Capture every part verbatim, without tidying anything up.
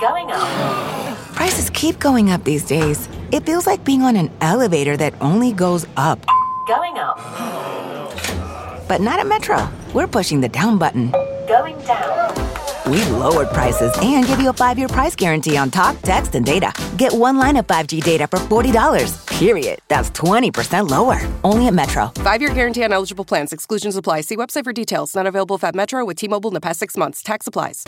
Going up. Prices keep going up these days. It feels like being on an elevator that only goes up. Going up. But not at Metro. We're pushing the down button. Going down. We've lowered prices and give you a five-year price guarantee on talk, text, and data. Get one line of five G data for forty dollars. Period. That's twenty percent lower. Only at Metro. Five-year guarantee on eligible plans. Exclusions apply. See website for details. Not available at Metro with T-Mobile in the past six months. Tax applies.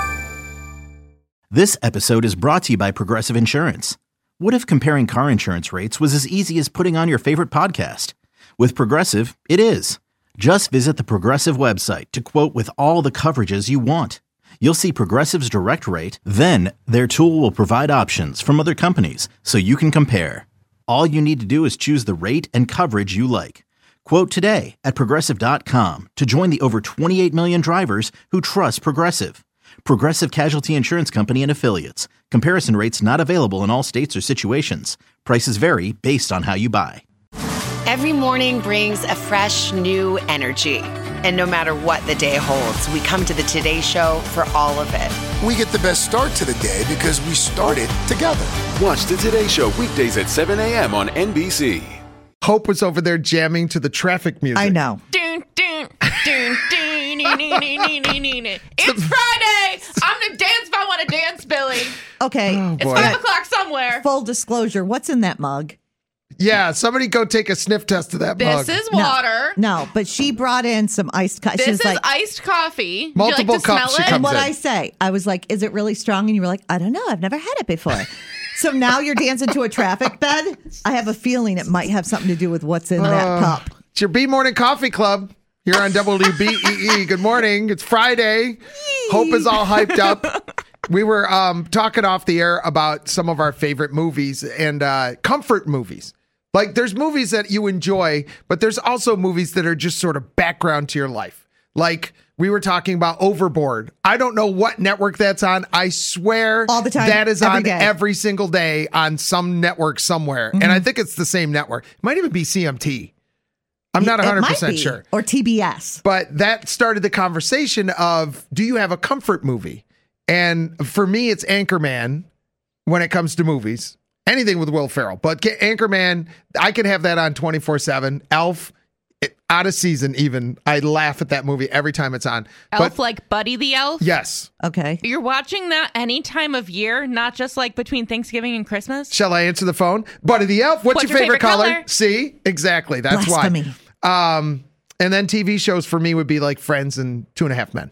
This episode is brought to you by Progressive Insurance. What if comparing car insurance rates was as easy as putting on your favorite podcast? With Progressive, it is. Just visit the Progressive website to quote with all the coverages you want. You'll see Progressive's direct rate, then their tool will provide options from other companies so you can compare. All you need to do is choose the rate and coverage you like. Quote today at Progressive dot com to join the over twenty-eight million drivers who trust Progressive. Progressive Casualty Insurance Company and Affiliates. Comparison rates not available in all states or situations. Prices vary based on how you buy. Every morning brings a fresh, new energy. And no matter what the day holds, we come to the Today Show for all of it. We get the best start to the day because we started together. Watch the Today Show weekdays at seven a.m. on N B C. Hope was over there jamming to the traffic music. I know. Dun, dun, dun, dun, dun, dun, dun, dun, dun. It's Friday. I'm going to dance if I want to dance, Billy. Okay. Oh, it's boy. five o'clock somewhere. Full disclosure, what's in that mug? Yeah, somebody go take a sniff test of that mug. This is water. No, no, but she brought in some iced coffee. This She's is like, iced coffee. Multiple Would you like to cups smell she it? comes and what in. I say, I was like, is it really strong? And you were like, I don't know. I've never had it before. So now you're dancing to a traffic bed. I have a feeling it might have something to do with what's in Uh, that cup. It's your B Morning Coffee Club here on W B E E. Good morning. It's Friday. Hope is all hyped up. We were um, talking off the air about some of our favorite movies and uh, comfort movies. Like there's movies that you enjoy, but there's also movies that are just sort of background to your life. Like we were talking about Overboard. I don't know what network that's on. I swear all the time, that is every on day. every single day on some network somewhere. Mm-hmm. And I think it's the same network. It might even be C M T. I'm not It one hundred might percent be, sure. or T B S. But that started the conversation of, do you have a comfort movie? And for me, it's Anchorman when it comes to movies. Anything with Will Ferrell. But get Anchorman, I could have that on twenty-four seven. Elf, it, out of season even. I laugh at that movie every time it's on. Elf But, like Buddy the Elf? yes. Okay. You're watching that any time of year, not just like between Thanksgiving and Christmas? Shall I answer the phone? Buddy the Elf, what's, What's your, your favorite, favorite color? color? See? Exactly. That's Blasphemy. why. Um, and then T V shows for me would be like Friends and Two and a Half Men.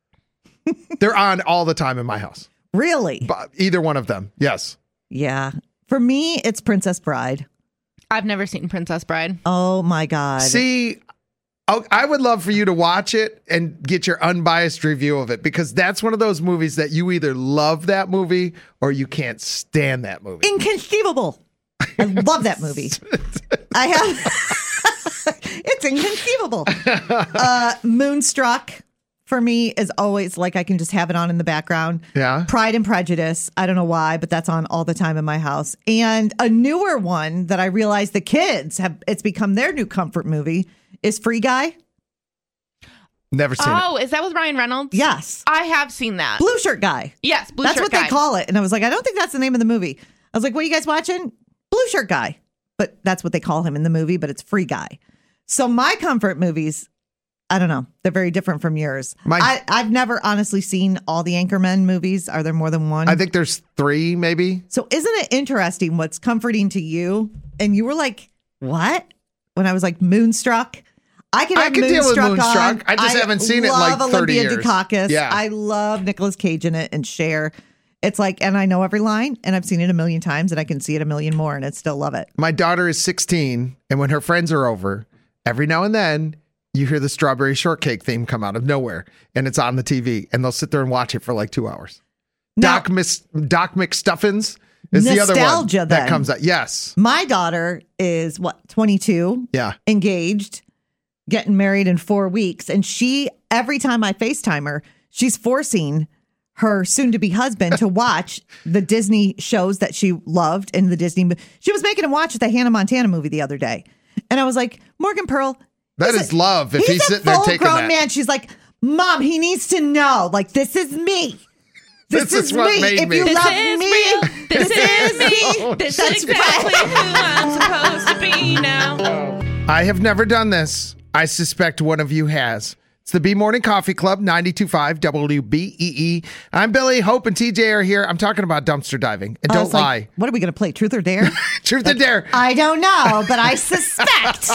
They're on all the time in my house. Really? But either one of them. Yes. Yeah. For me, it's Princess Bride. I've never seen Princess Bride. Oh my God. See, I I would love for you to watch it and get your unbiased review of it, because that's one of those movies that you either love that movie or you can't stand that movie. Inconceivable. I love that movie. I have. It's inconceivable. Uh, Moonstruck for me is always like I can just have it on in the background. Yeah. Pride and Prejudice. I don't know why, but that's on all the time in my house. And a newer one that I realize the kids have, it's become their new comfort movie, is Free Guy. Never seen Oh, is that with Ryan Reynolds? Yes. I have seen that. Blue Shirt Guy. Yes, Blue That's Shirt what Guy. they call it. And I was like, I don't think that's the name of the movie. I was like, what are you guys watching? Blue Shirt Guy. But that's what they call him in the movie, but it's Free Guy. So my comfort movies, I don't know. They're very different from yours. My- I, I've never honestly seen all the Anchorman movies. Are there more than one? it. I think there's three, maybe. So isn't it interesting what's comforting to you? And you were like, what? When I was like, Moonstruck. I can have I can deal with Moonstruck Moonstruck. on. I just haven't seen it in like love thirty Olympia years. Dukakis. Yeah. I love Nicolas Cage in it and Cher. It's like, and I know every line, and I've seen it a million times, and I can see it a million more, and I still love it. My daughter is sixteen, and when her friends are over, every now and then you hear the Strawberry Shortcake theme come out of nowhere, and it's on the T V, and they'll sit there and watch it for like two hours. Now- Doc Miss Doc McStuffins is the other one Nostalgia, that then. comes out. Yes. My daughter is, what, twenty-two, Yeah. engaged, getting married in four weeks, and she, every time I FaceTime her, she's forcing her soon-to-be husband to watch the Disney shows that she loved in the Disney. mo- She was making him watch the Hannah Montana movie the other day. And I was like, Morgan Pearl. That he's is a- love if he's, a sitting there taking full-grown that. man. She's like, Mom, he needs to know. Like, this is me. This, This is, is what me. made If me. you This love is me. real. This, This is is me. me. This That's is exactly who I'm supposed to be now. I have never done this. I suspect one of you has. It's the B Morning Coffee Club, ninety-two point five W B E E. I'm Billy. Hope and T J are here. I'm talking about dumpster diving. And I don't was like, lie. what are we going to play? Truth or dare? Truth or dare. I don't know, but I suspect.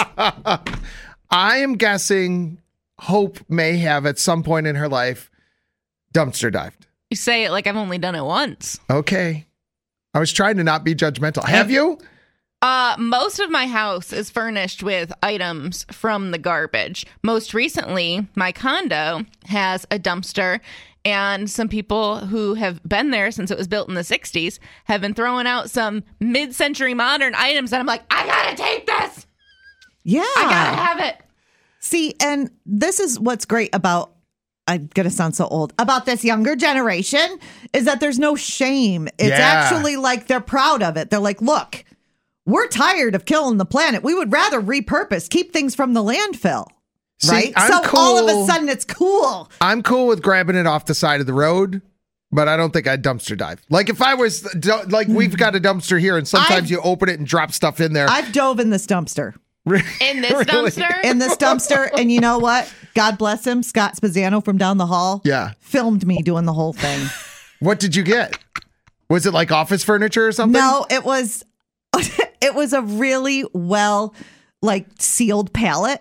I am guessing Hope may have at some point in her life dumpster dived. You say it like I've only done it once. Okay. I was trying to not be judgmental. Have you? Uh, most of my house is furnished with items from the garbage. Most recently, my condo has a dumpster, and some people who have been there since it was built in the sixties have been throwing out some mid-century modern items, and I'm like, I gotta take this! Yeah. I gotta have it! See, and this is what's great about, I'm going to sound so old, about this younger generation is that there's no shame. It's Yeah. actually like they're proud of it. They're like, look, we're tired of killing the planet. We would rather repurpose, keep things from the landfill. See, Right? I'm so all of cool. a sudden it's cool. I'm cool with grabbing it off the side of the road, but I don't think I'd dumpster dive. Like if I was, like we've got a dumpster here and sometimes I've- you open it and drop stuff in there. I've dove in this dumpster. In this Really? dumpster? In this dumpster. And you know what? God bless him. Scott Spaziano from down the hall. Yeah. Filmed me doing the whole thing. What did you get? Was it like office furniture or something? No, it was it was a really well like sealed pallet.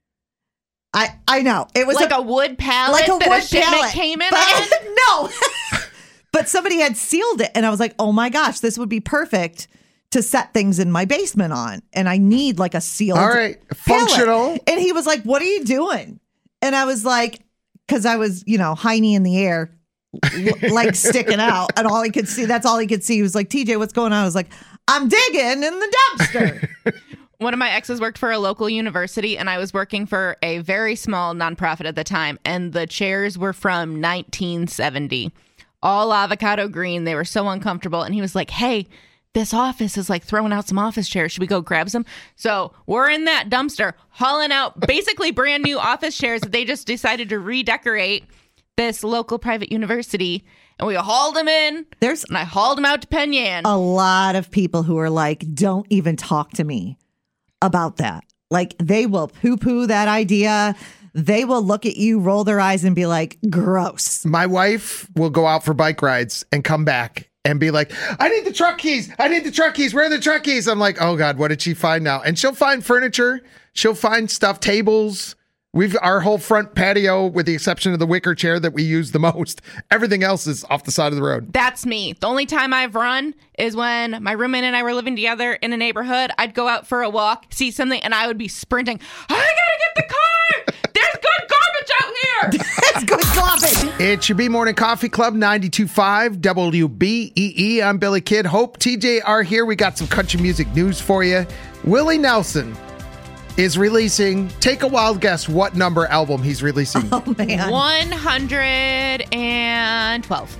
I I know. It was like a, a wood pallet like a that wood a shipment pallet. came in but, on? No. But somebody had sealed it and I was like, "Oh my gosh, this would be perfect to set things in my basement on." And I need like a sealed All right. pallet. Functional. And he was like, "What are you doing?" And I was like, cuz I was, you know, high knee in the air, l- like sticking out, and all he could see, that's all he could see. He was like, "T J, what's going on?" I was like, "I'm digging in the dumpster." One of my exes worked for a local university, and I was working for a very small nonprofit at the time, and the chairs were from nineteen seventy. All avocado green. They were so uncomfortable. And he was like, hey, this office is like throwing out some office chairs. Should we go grab some? So we're in that dumpster hauling out basically brand new office chairs that they just decided to redecorate this local private university. And we hauled them in. There's and I hauled them out to Penn Yan. a lot of people who are like, "Don't even talk to me about that." Like they will poo-poo that idea. They will look at you, roll their eyes, and be like, "Gross." My wife will go out for bike rides and come back and be like, I need the truck keys. I need the truck keys. Where are the truck keys? I'm like, oh God, what did she find now? And she'll find furniture. She'll find stuff, tables. We've our whole front patio, with the exception of the wicker chair that we use the most. Everything else is off the side of the road. That's me. The only time I've run is when my roommate and I were living together in a neighborhood. I'd go out for a walk, see something, and I would be sprinting. I gotta get the car! There's good garbage out here! That's good garbage. It's your B Morning Coffee Club, ninety-two point five W B E E. I'm Billy Kidd. Hope, T J are here. We got some country music news for you. Willie Nelson is releasing, take a wild guess what number album he's releasing. Oh man, one hundred twelve.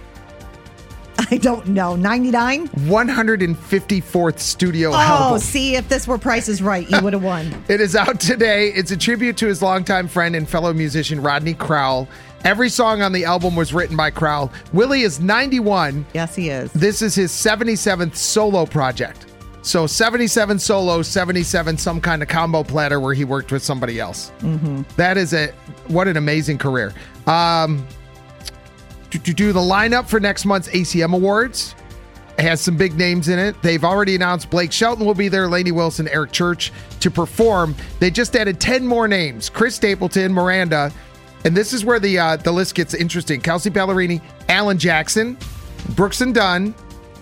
I don't know. ninety-nine. one hundred fifty-fourth studio Oh, album. see, if this were Price is Right, you would have won. It is out today. It's a tribute to his longtime friend and fellow musician, Rodney Crowell. Every song on the album was written by Crowell. Willie is ninety-one. Yes, he is. This is his seventy-seventh solo project. So seventy-seven solos, seventy-seven some kind of combo platter where he worked with somebody else. Mm-hmm. That is a what an amazing career. Um, to, to do the lineup for next month's A C M Awards. It has some big names in it. They've already announced Blake Shelton will be there, Lainey Wilson, Eric Church to perform. They just added ten more names. Chris Stapleton, Miranda, and this is where the uh, the list gets interesting. Kelsey Ballerini, Alan Jackson, Brooks and Dunn,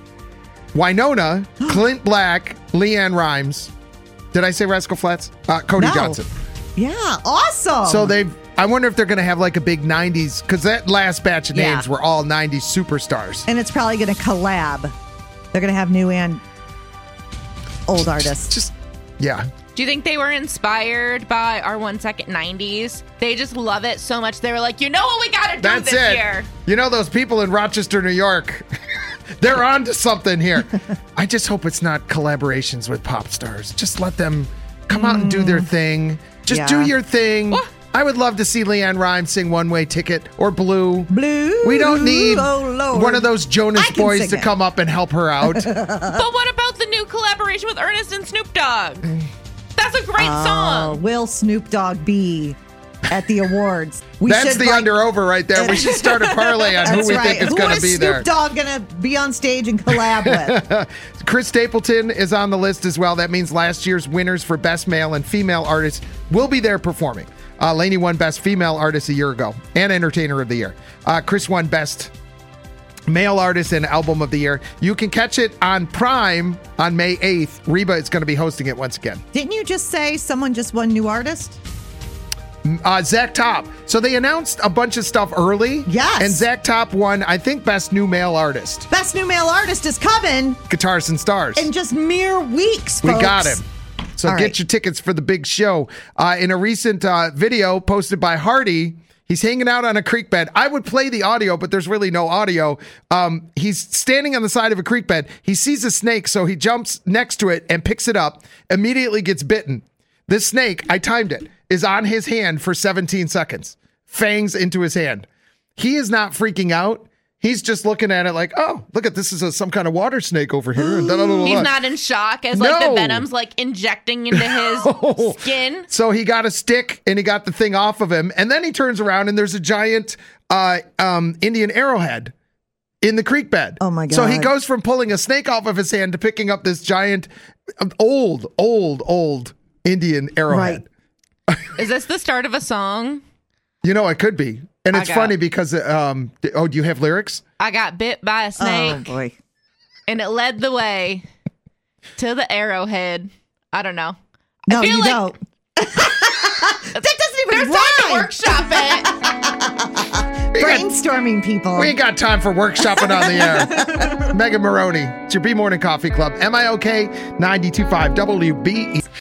Winona, Clint Black, Leanne Rimes. Did I say Rascal Flatts? Uh, Cody No. Johnson. Yeah, awesome. So they've, I wonder if they're going to have like a big nineties, because that last batch of Yeah. names were all nineties superstars. and it's probably going to collab. They're going to have new and old artists. Just, yeah. Do you think they were inspired by our One Second nineties? They just love it so much. They were like, you know what we got to do That's this it. year? You know those people in Rochester, New York? They're on to something here. I just hope it's not collaborations with pop stars. Just let them come out and do their thing. Just Yeah. do your thing. I would love to see Leanne Rimes sing One Way Ticket or Blue. Blue. We don't need oh, Lord. one of those Jonas I can boys sing to it. come up and help her out. But what about the new collaboration with Ernest and Snoop Dogg? That's a great Oh, song. will Snoop Dogg be at the awards? We That's should, the like- under over right there. We should start a parlay on who That's we right. think is Who going to is be Snoop there. Dogg going to be on stage and collab with? Chris Stapleton is on the list as well. That means last year's winners for Best Male and Female Artists will be there performing. Uh, Lainey won Best Female Artist a year ago and Entertainer of the Year. Uh, Chris won Best Male Artist and Album of the Year. You can catch it on Prime on May eighth. Reba is going to be hosting it once again. Didn't you just say someone just won new artist? Uh, Zach Top. So they announced a bunch of stuff early. Yes. And Zach Top won, I think, Best New Male Artist. Best new male artist is coming Guitars and Stars. in just mere weeks, folks. We got him. So All get right. your tickets for the big show. Uh, in a recent uh, video posted by Hardy, he's hanging out on a creek bed. I would play the audio, but there's really no audio. Um, he's standing on the side of a creek bed. He sees a snake, so he jumps next to it and picks it up, immediately gets bitten. This snake, I timed it, is on his hand for seventeen seconds. Fangs into his hand. He is not freaking out. He's just looking at it like, oh, look at this is a, some kind of water snake over here. And da, da, da, da, He's da. not in shock as like No. the venom's like injecting into No. his skin. So he got a stick and he got the thing off of him. And then he turns around and there's a giant uh, um, Indian arrowhead in the creek bed. Oh, my So he God. goes from pulling a snake off of his hand to picking up this giant, uh, old, old, old Indian arrowhead. Is this the start of a song? You know, it could be. And I it's got- funny because, um, oh, do you have lyrics? I got bit by a Oh, snake boy. and it led the way to the arrowhead. I don't know. No, I feel you like don't. That doesn't even There's time to rhyme. workshop it. We got- Brainstorming people. We ain't got time for workshopping on the air. Megan Maroney, it's your B Morning Coffee Club. M I O K ninety-two point five W B E.